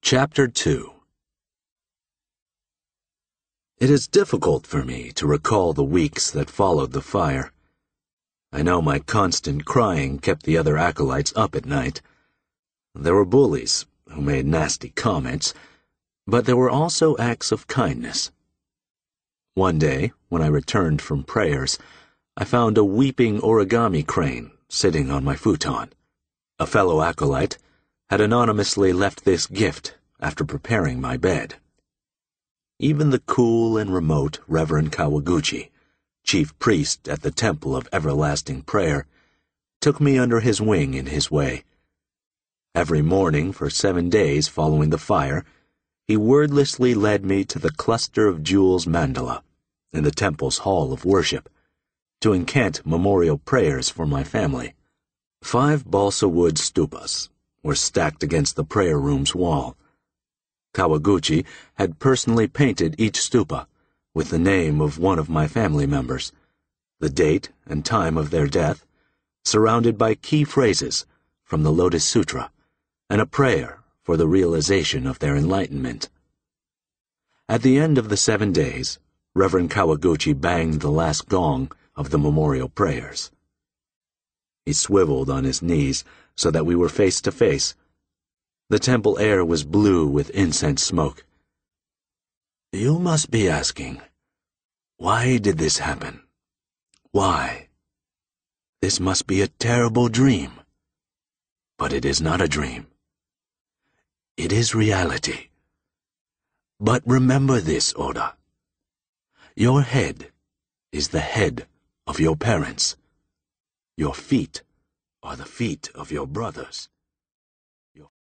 Chapter 2. It is difficult for me to recall the weeks that followed the fire. I know my constant crying kept the other acolytes up at night. There were bullies who made nasty comments, but there were also acts of kindness. One day, when I returned from prayers, I found a weeping origami crane sitting on my futon. A fellow acolyte had anonymously left this gift after preparing my bed. Even the cool and remote Reverend Kawaguchi, chief priest at the Temple of Everlasting Prayer, took me under his wing in his way. Every morning for 7 days following the fire, he wordlessly led me to the cluster of jewels mandala in the temple's hall of worship to incant memorial prayers for my family. 5 balsa wood stupas were stacked against the prayer room's wall. Kawaguchi had personally painted each stupa with the name of one of my family members, the date and time of their death, surrounded by key phrases from the Lotus Sutra, and a prayer for the realization of their enlightenment. At the end of the 7 days, Reverend Kawaguchi banged the last gong of the memorial prayers. He swiveled on his knees so that we were face to face. The temple air was blue with incense smoke. You must be asking, why did this happen? Why? This must be a terrible dream. But it is not a dream. It is reality. But remember this, Oda. Your head is the head of your parents. Your feet are the feet of your brothers.